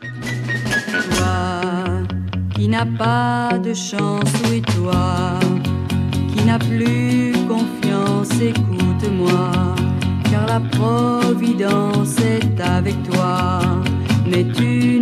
Toi qui n'as pas de chance, où est toi qui n'as plus confiance, écoute-moi, car la Providence est avec toi, mais tu